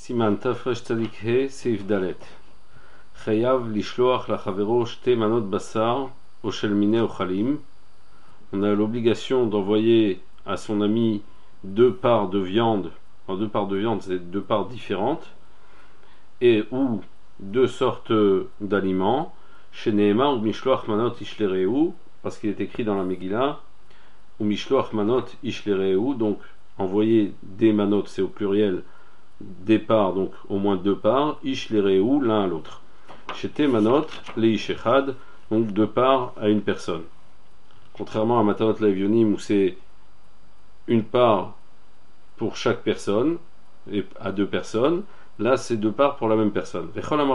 סימן תרצ"ה סעיף ד' חייב לשלוח לחברו שתי מנות בשר או של מיני אוכלים. On a l'obligation d'envoyer à son ami deux parts de viande. Alors deux parts de viande, c'est deux parts différentes, et ou deux sortes d'aliments. Chez Nehemar ou Mishloach Manot Ishlereu, parce qu'il est écrit dans la Megillah, ou Mishloach Manot Ishlereu, donc envoyer des manot, c'est au pluriel, des parts, donc au moins deux parts, Ishlereu, l'un à l'autre. Chez Manot, les Ishechad, donc deux parts à une personne. Contrairement à Matanot Levionim où c'est une part pour chaque personne, et à deux personnes, là c'est deux parts pour la même personne.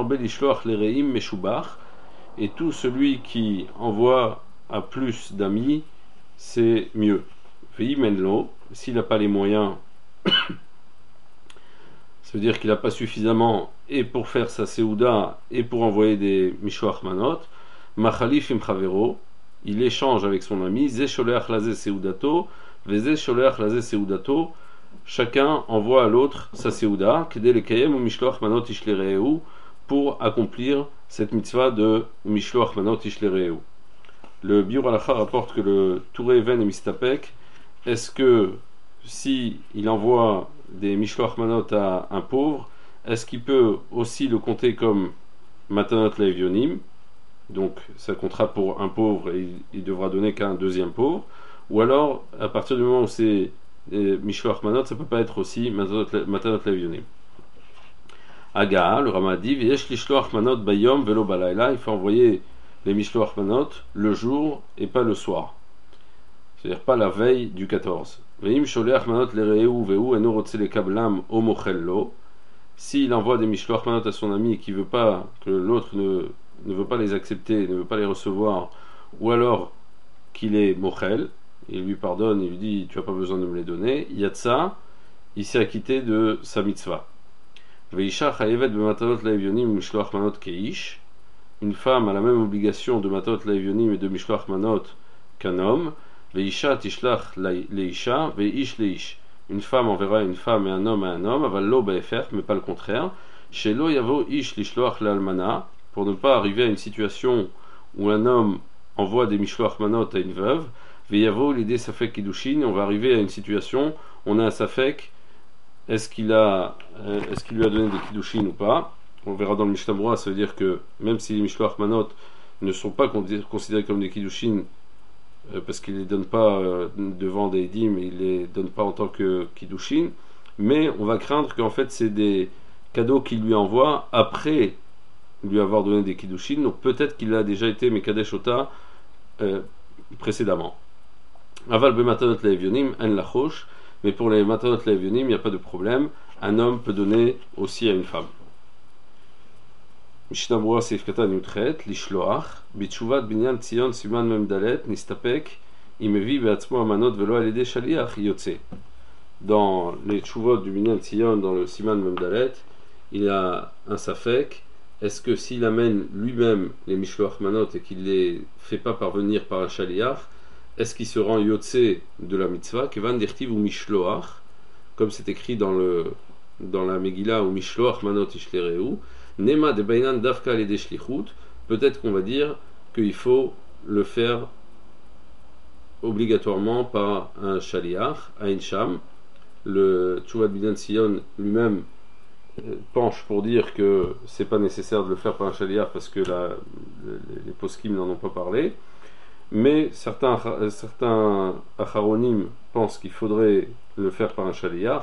Et tout celui qui envoie à plus d'amis, c'est mieux. S'il n'a pas les moyens, ça veut dire qu'il n'a pas suffisamment et pour faire sa Seouda et pour envoyer des Mishloach Manot, Machalif im Chavero, il échange avec son ami, Ze sholeach laze Seudato, Veze sholeach laze Seudato, chacun envoie à l'autre sa Seouda, Kedé le Kayem ou Mishloach Manot Ishlereu, pour accomplir cette mitzvah de Mishloach Manot Ishlereu. Le Biur Halacha rapporte que le Touré Ven et Mistapek, est-ce que si il envoie des Mishloach Manot à un pauvre, est-ce qu'il peut aussi le compter comme Matanot Levionim, donc ça comptera pour un pauvre et il devra donner qu'à un deuxième pauvre, ou alors à partir du moment où c'est Mishloach Manot, ça peut pas être aussi Matanot Levionim. Aga, le Rama dit, V'yesh lishloach manot bayom velo balayla, il faut envoyer les Mishloach Manot le jour et pas le soir, c'est-à-dire pas la veille du 14. Ve'im sholeach manot lereu ve'u eno rotze lekablam o mochello, s'il envoie des Mishloach Manot à son ami qui veut pas, que l'autre ne veut pas les accepter, ne veut pas les recevoir, ou alors qu'il est mochel, il lui pardonne, il lui dit tu n'as pas besoin de me les donner, il y a de ça, il s'est acquitté de sa mitzvah. Veisha chayevet b'matanot la'evyonim mishloach manot keish, une femme a la même obligation de matanot la'evyonim et de mishloach manot qu'un homme. Veisha tishlach leisha veish leish, une femme enverra une femme et un homme à un homme, aval lo ba'efer, mais pas le contraire. Shelo yavo ish lishloach le'almana, pour ne pas arriver à une situation où un homme envoie des Mishloach Manot à une veuve, Veyavo l'idée Safek Kiddushin, on va arriver à une situation où on a un Safek, est-ce qu'il lui a donné des Kiddushin ou pas. On verra dans le Mishnah Berurah, ça veut dire que même si les Mishloach Manot ne sont pas considérés comme des Kiddushin, parce qu'il ne les donne pas devant des Edim, il ne les donne pas en tant que Kiddushin, mais on va craindre qu'en fait c'est des cadeaux qu'il lui envoie après lui avoir donné des Kiddushin, donc peut-être qu'il a déjà été Mekadesh Ota précédemment. Aval be matanot la'evyonim en lachosh, mais pour les matanot la'evyonim, il n'y a pas de problème, un homme peut donner aussi à une femme. Mishnah Berurah Seif Katan Yutchet, Lishloach, Bitshuvat Binyan Tzion Siman Memdalet, Nistapek, Imevi Beatzmo Amanot Velo Alede Shaliach Yotze. Dans les Tshuvot du Binyan Tzion, dans le Siman Memdalet, il y a un Safek. Est-ce que s'il amène lui-même les Mishloach Manot et qu'il ne les fait pas parvenir par un Shaliach, est-ce qu'il se rend Yotze de la mitzvah, Kevan Dirtiv ou Mishloach, comme c'est écrit dans la Megillah ou Mishloach Manot Ishlereu, Nema de Bainan Davka le Deshlichut, peut-être qu'on va dire qu'il faut le faire obligatoirement par un Shaliach, Ain Sham. Le Tchouvat Binyan Sion lui-même penche pour dire que c'est pas nécessaire de le faire par un Shaliach parce que les poskim n'en ont pas parlé, mais certains acharonim pensent qu'il faudrait le faire par un Shaliach.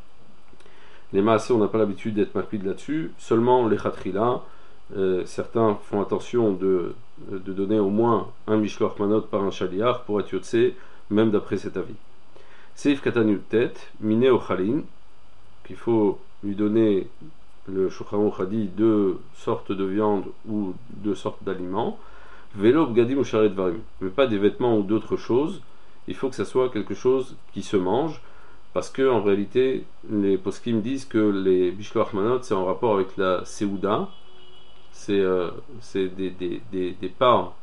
Les maasé, on n'a pas l'habitude d'être makpid là-dessus, seulement les chatrila, certains font attention de donner au moins un Mishloach Manot par un Shaliach pour être yotse, même d'après cet avis. Seif Katan Tet, Mine Ochalin, qu'il faut lui donner, le Shulchan Aruch a dit, deux sortes de viande ou deux sortes d'aliments, Velo Bgadim ou Sharet Varim, mais pas des vêtements ou d'autres choses, il faut que ça soit quelque chose qui se mange, parce que en réalité, les poskim disent que les Mishloach Manot c'est en rapport avec la Seouda, c'est des parts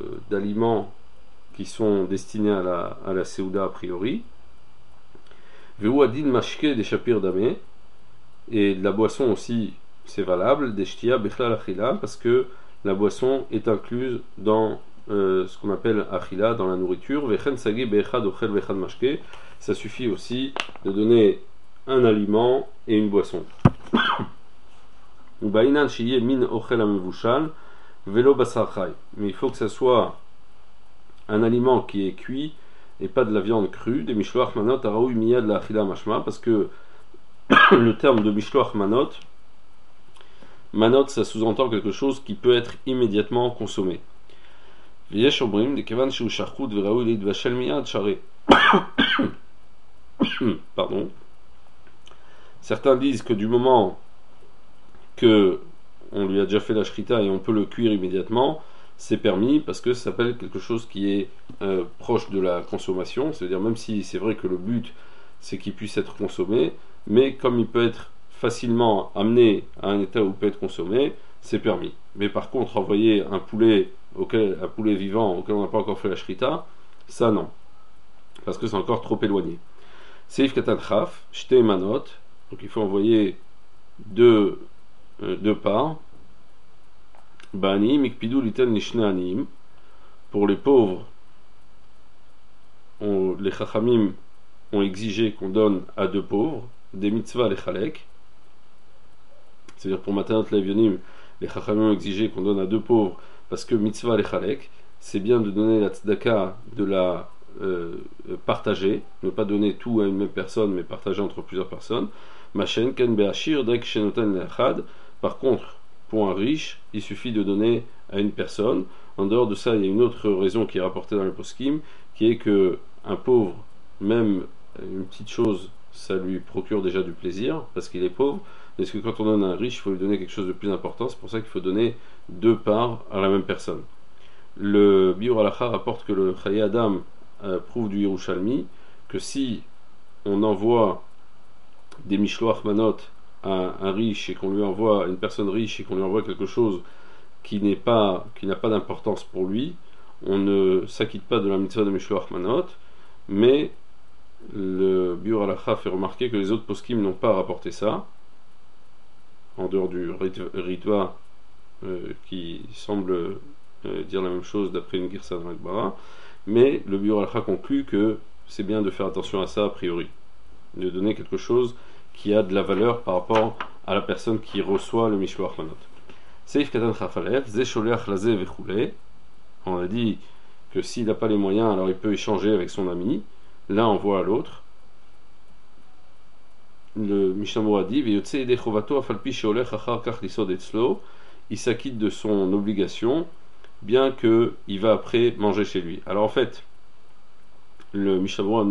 d'aliments qui sont destinés à la Seouda a priori. Veu adin mashke des shapir damé, et de la boisson aussi, c'est valable, des shtia bechlal achila, parce que la boisson est incluse dans ce qu'on appelle achila, dans la nourriture. Vechen sagi be'echad ochel vechad mashke, ça suffit aussi de donner un aliment et une boisson. Ubainan shiye min ochel amevushal, velo basar chay, mais il faut que ça soit un aliment qui est cuit et pas de la viande crue. Des mishloach manot araoui miyad la achila mashma, parce que le terme de mishloach manot, manot, ça sous-entend quelque chose qui peut être immédiatement consommé. V'yesh omrim dekevan shu shachut v'raoui lidvashel miyad sharé. Pardon. Certains disent que du moment que on lui a déjà fait la shrita et on peut le cuire immédiatement, c'est permis parce que ça s'appelle quelque chose qui est proche de la consommation. C'est-à-dire même si c'est vrai que le but c'est qu'il puisse être consommé, mais comme il peut être facilement amené à un état où il peut être consommé, c'est permis. Mais par contre, envoyer un poulet vivant auquel on n'a pas encore fait la shrita, ça non, parce que c'est encore trop éloigné. Seif katan chaf, shte manot, donc il faut envoyer deux parts. Bani mikpidu liten nishne anim, pour les pauvres, les chachamim ont exigé qu'on donne à deux pauvres des mitzvahs les chalek, c'est-à-dire pour Matanot Levionim, les chachamim ont exigé qu'on donne à deux pauvres parce que mitzvah les chalek, c'est bien de donner la tzedaka, de la partager, ne pas donner tout à une même personne mais partager entre plusieurs personnes. Machen ken be'ashir dek shenoten le'achad. Par contre, pour un riche, il suffit de donner à une personne. En dehors de ça, il y a une autre raison qui est rapportée dans le poskim, qui est que un pauvre, même une petite chose, ça lui procure déjà du plaisir parce qu'il est pauvre. Parce que quand on donne à un riche, il faut lui donner quelque chose de plus important. C'est pour ça qu'il faut donner deux parts à la même personne. Le Biur Halacha rapporte que le Chaye Adam prouve du Yerushalmi que si on envoie des Mishloach Manot à un riche et qu'on lui envoie, une personne riche et qu'on lui envoie quelque chose qui n'a pas d'importance pour lui, on ne s'acquitte pas de la mitzvah de Mishloach Manot, mais le Biur Halacha fait remarquer que les autres poskim n'ont pas rapporté ça, en dehors du Ritva qui semble dire la même chose d'après une Girsa dans l'Akbara, mais le Biur Halacha conclut que c'est bien de faire attention à ça a priori, de donner quelque chose qui a de la valeur par rapport à la personne qui reçoit le Mishloach Manot. Seif Katan Chafalev, Ze Sholeach Laze Vechule. On a dit que s'il n'a pas les moyens, alors il peut échanger avec son ami. L'un envoie à l'autre. Le Mishnah a dit Veyotse Ede Chovato Afalpi Sheolech Achar Kach Lisod Etzlo. Il s'acquitte de son obligation, bien qu'il va après manger chez lui. Alors en fait, le Mishnah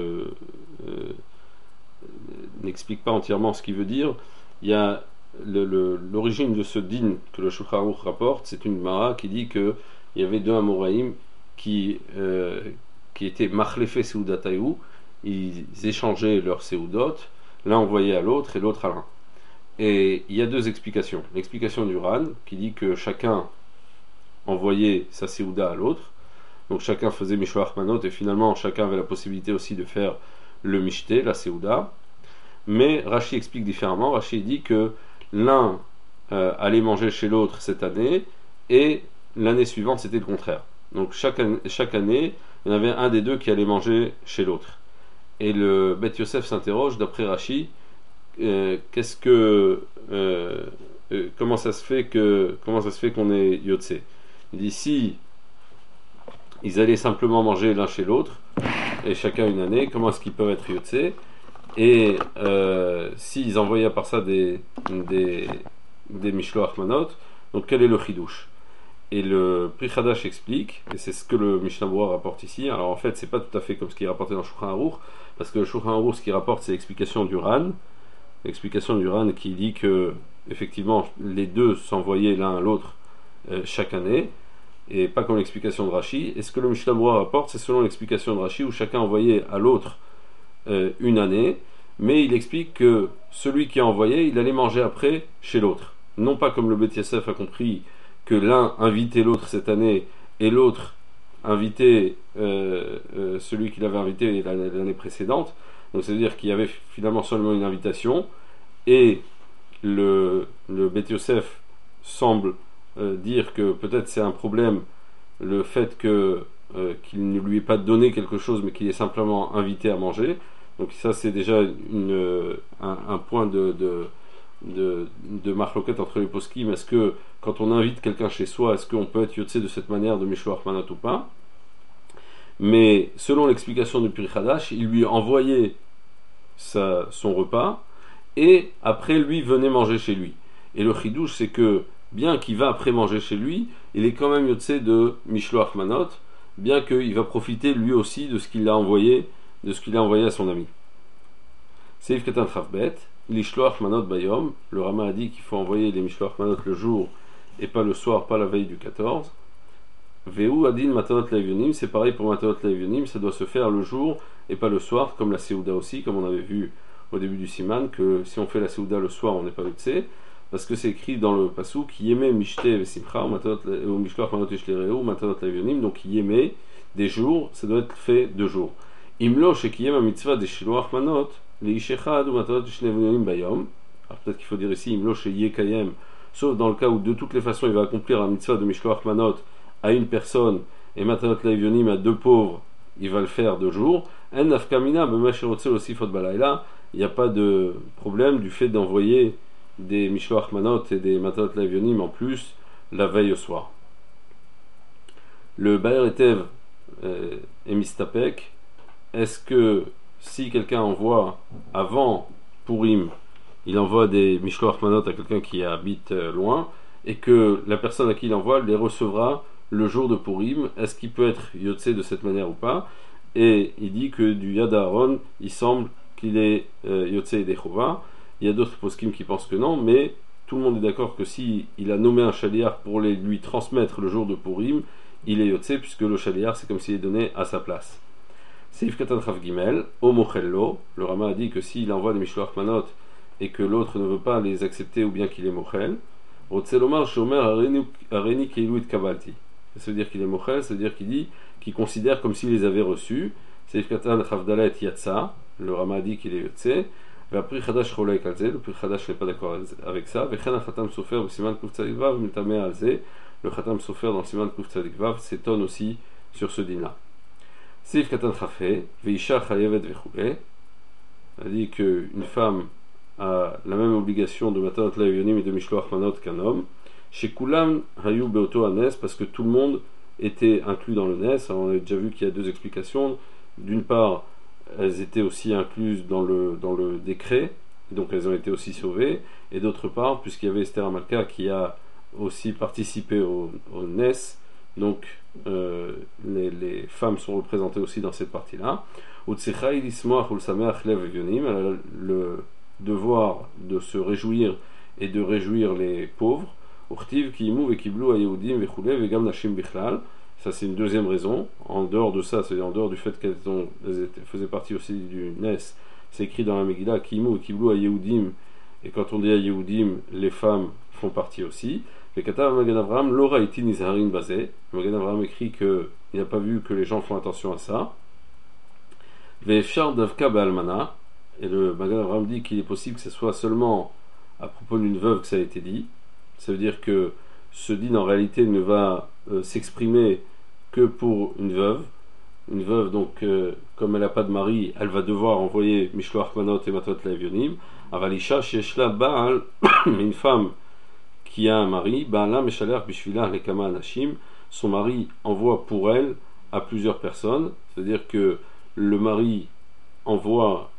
n'explique pas entièrement ce qu'il veut dire. Il y a l'origine de ce din que le Shulchan Aruch rapporte, c'est une Mara qui dit qu'il y avait deux Amoraïm qui étaient Machlefé Seudatayu, ils échangeaient leurs Seudot, l'un envoyait à l'autre et l'autre à l'un. Et il y a deux explications. L'explication du Ran qui dit que chacun envoyait sa Seuda à l'autre, donc chacun faisait Mishloach Manot et finalement chacun avait la possibilité aussi de faire le Mishté, la Seuda. Mais Rashi explique différemment. Rashi dit que l'un allait manger chez l'autre cette année et l'année suivante c'était le contraire. Donc chaque année, il y en avait un des deux qui allait manger chez l'autre. Et le Beth Yosef s'interroge d'après Rashi, comment ça se fait qu'on est Yotse. Il dit si ils allaient simplement manger l'un chez l'autre et chacun une année, comment est-ce qu'ils peuvent être Yotse? Et s'ils envoyaient à part ça des Mishloach Manot, donc quel est le Chidouche? Et le Pri Chadash explique, et c'est ce que le Mishnah Berurah rapporte ici. Alors en fait, c'est pas tout à fait comme ce qui est rapporté dans Shulchan Aruch, parce que le Shulchan Aruch, ce qu'il rapporte, c'est l'explication du Ran qui dit que effectivement les deux s'envoyaient l'un à l'autre chaque année, et pas comme l'explication de Rashi. Et ce que le Mishnah Berurah rapporte, c'est selon l'explication de Rashi où chacun envoyait à l'autre une année, mais il explique que celui qui a envoyé, il allait manger après chez l'autre. Non pas comme le Beth Yosef a compris que l'un invitait l'autre cette année et l'autre invitait celui qu'il avait invité l'année précédente. Donc ça veut dire qu'il y avait finalement seulement une invitation, et le Beth Yosef semble dire que peut-être c'est un problème le fait qu'il ne lui ait pas donné quelque chose, mais qu'il est simplement invité à manger. Donc ça c'est déjà un point de marloquette entre les poskim. Est-ce que quand on invite quelqu'un chez soi, est-ce qu'on peut être yotse de cette manière de Mishloach Manot ou pas? Mais selon l'explication du Pri Hadash, il lui envoyait son repas, et après lui venait manger chez lui. Et le chidouche, c'est que bien qu'il va après manger chez lui, il est quand même yotse de Mishloach Manot, bien qu'il va profiter lui aussi de ce qu'il a envoyé, à son ami. Seif Katan Chavbet, l'Ishloach Manot Bayom, le Rama a dit qu'il faut envoyer les Mishloach Manot le jour et pas le soir, pas la veille du 14. Veu Adin Matanot Laivionim, c'est pareil pour Matanot Laivionim, ça doit se faire le jour et pas le soir, comme la Seouda aussi, comme on avait vu au début du Siman, que si on fait la Seouda le soir, on n'est pas yotse, parce que c'est écrit dans le Passouk Yemé Mishte Vesimcha, ou Mishloach Manot Ishlereu, ou Matanot Laivionim, donc Yemé, des jours, ça doit être fait 2 jours. Imlo Shekiyem Mitzvah de Shiloach Manot, les Ishechad ou Matanot Ishlereu Bayom, alors peut-être qu'il faut dire ici Imlo Sheyekayem, sauf dans le cas où de toutes les façons il va accomplir la mitzvah de Mishloach Manot à une personne et Matanot Laivionim à 2 pauvres, il va le faire 2 jours. En nafkamina b'masherotzel aussi fot balayla, il n'y a pas de problème du fait d'envoyer des Mishloach Manot et des Matanot Laivionim en plus la veille au soir. Le Baer Etev est mistapek. Est-ce que si quelqu'un envoie avant Purim, il envoie des Mishloach Manot à quelqu'un qui habite loin, et que la personne à qui il envoie les recevra le jour de Purim, est-ce qu'il peut être yotse de cette manière ou pas? Et il dit que du Yad Aaron, il semble qu'il est yotse et Dechova. Il y a d'autres poskim qui pensent que non, mais tout le monde est d'accord que si il a nommé un shaliach pour lui transmettre le jour de Purim, il est yotse, puisque le shaliach c'est comme s'il est donné à sa place. Seif Katan Chav Gimel, Omochello, le Rama a dit que s'il envoie des Mishloach Manot et que l'autre ne veut pas les accepter ou bien qu'il est mochel, Otselomar Shomer Areni Keilu et Kabalti. Ça veut dire qu'il est mochel, ça veut dire qu'il considère comme s'il les avait reçus. Seif Katan Chavdalet Yatsa, le Rama a dit qu'il est yotse. V'apri Chadash Cholei Kalze, le Pri Chadash n'est pas d'accord avec ça. Vechen Chatam Sofer au Siman Kuf Tzadik Vav Mitameh Alze, le Chatam Sofer dans le Siman Kuf Tzadik Vav s'étonne aussi sur ce din-là. Seif Katan Chafé, Veisha Chayevet Vechule, a dit qu'une femme a la même obligation de Matanot Laivionim et de Mishloach Manot qu'un homme. Chez Kulam Hayu Beoto Anes, parce que tout le monde était inclus dans le Nes. Alors on a déjà vu qu'il y a 2 explications. D'une part, elles étaient aussi incluses dans le décret, donc elles ont été aussi sauvées. Et d'autre part, puisqu'il y avait Esther Amalka qui a aussi participé au Nes, donc les femmes sont représentées aussi dans cette partie-là. Le devoir de se réjouir et de réjouir les pauvres. Ça c'est une deuxième raison. En dehors de ça, c'est-à-dire en dehors du fait qu'elles faisaient partie aussi du Nes, c'est écrit dans la Megillah Kimu et Kiblu à Yehudim, et quand on dit à Yehudim, les femmes font partie aussi. Le Katav Magen Avraham, Laura Iti Nizarin Bazé. Magen Avraham écrit qu'il n'a pas vu que les gens font attention à ça. Ve'efshar Davka Ba'almana. Et le Magen Avraham dit qu'il est possible que ce soit seulement à propos d'une veuve que ça a été dit. Ça veut dire que ce din en réalité ne va s'exprimer que pour une veuve. Une veuve, donc, comme elle n'a pas de mari, elle va devoir envoyer Mishloach Manot et Matot Laivionim. Avalisha Sheshla Baal, mais une femme qui a un mari, Baala Meshaler Bishvila Lekama Anashim, son mari envoie pour elle à plusieurs personnes. C'est-à-dire que le mari envoie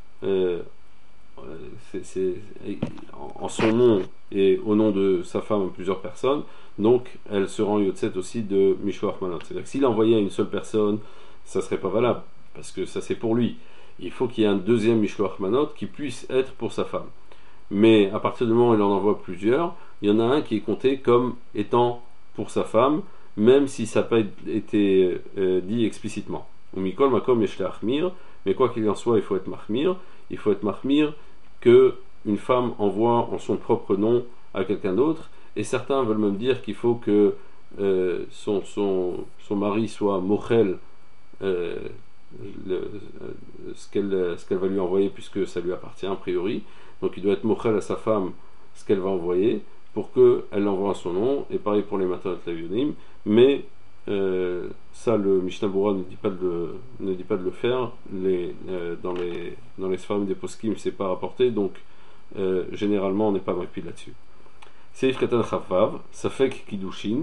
en son nom et au nom de sa femme à plusieurs personnes, donc elle se rend yotset aussi de Mishloach Manot. C'est-à-dire que s'il envoyait à une seule personne, ça serait pas valable, parce que ça c'est pour lui. Il faut qu'il y ait un deuxième Mishloach Manot qui puisse être pour sa femme. Mais à partir du moment où il en envoie plusieurs, il y en a un qui est compté comme étant pour sa femme, même si ça n'a pas été dit explicitement. Ou Mikol Makom Yeshle Achmir, mais quoi qu'il en soit, il faut être mahmir. Il faut être mahmir que une femme envoie en son propre nom à quelqu'un d'autre, et certains veulent même dire qu'il faut que son mari soit mochel ce qu'elle va lui envoyer, puisque ça lui appartient a priori. Donc il doit être mochel à sa femme ce qu'elle va envoyer pour qu'elle l'envoie à son nom, et pareil pour les matanot lavionim, mais ça le Mishnah Berurah ne dit pas de le faire, dans les sfarim des poskim c'est pas rapporté, donc généralement on n'est pas makpid là-dessus. Seif Katan Chavav, Safek Kiddushin,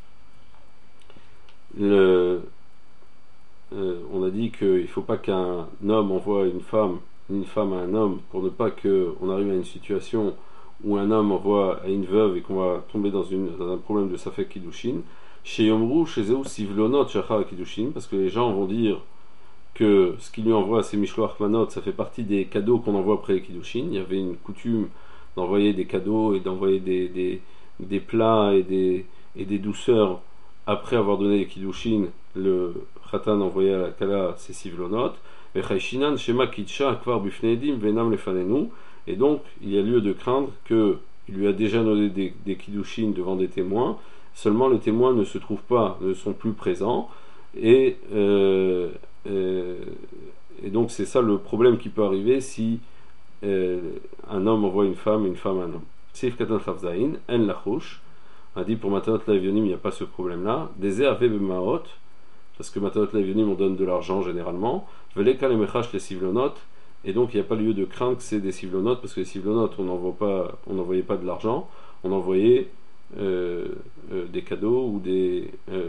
on a dit qu'il ne faut pas qu'un homme envoie une femme à un homme, pour ne pas qu'on arrive à une situation où un homme envoie à une veuve et qu'on va tomber dans un problème de Safek Kiddushin. Chez Yomru, chez Zeu Sivlonot Shachar Kiddushin, parce que les gens vont dire que ce qu'il lui envoie, c'est Mishloach Manot, ça fait partie des cadeaux qu'on envoie après les Kiddushin. Il y avait une coutume d'envoyer des cadeaux et d'envoyer des plats et des douceurs après avoir donné les Kiddushin. Le Khatan envoyé à la Kala ses Sivlonot. Et donc il y a lieu de craindre qu'il lui a déjà donné des Kiddushin devant des témoins, seulement les témoins ne sont plus présents, et donc c'est ça le problème qui peut arriver si un homme envoie une femme un homme. Seif Katan Chavzaïn, En Lachouch, on a dit pour Matanot Lavionim il n'y a pas ce problème là. Des Ave Bemaot, parce que Matanot Lavionim on donne de l'argent généralement, Veleka le Mechach les Sivlonot, et donc il n'y a pas lieu de craindre que c'est des Sivlonot, parce que les Sivlonot on n'envoyait pas de l'argent, on envoyait des cadeaux ou des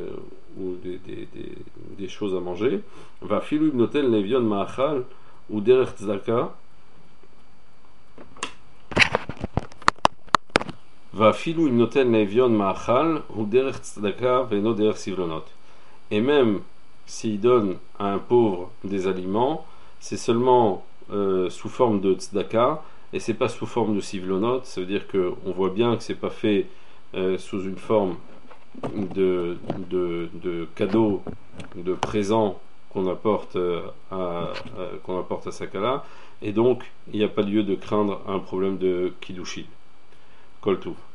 choses à manger. Va filu notel levion ma'achal ou derech tzedaka. Va filu notel levion ma'achal ou derech tzedaka veno derech sivlonot. Et même s'il donne à un pauvre des aliments, c'est seulement sous forme de tzedaka et c'est pas sous forme de sivlonot. Ça veut dire qu'on voit bien que c'est pas fait sous une forme de cadeau, de présent qu'on apporte à Sakala, et donc il n'y a pas lieu de craindre un problème de Kiddushin. Kol Tuv.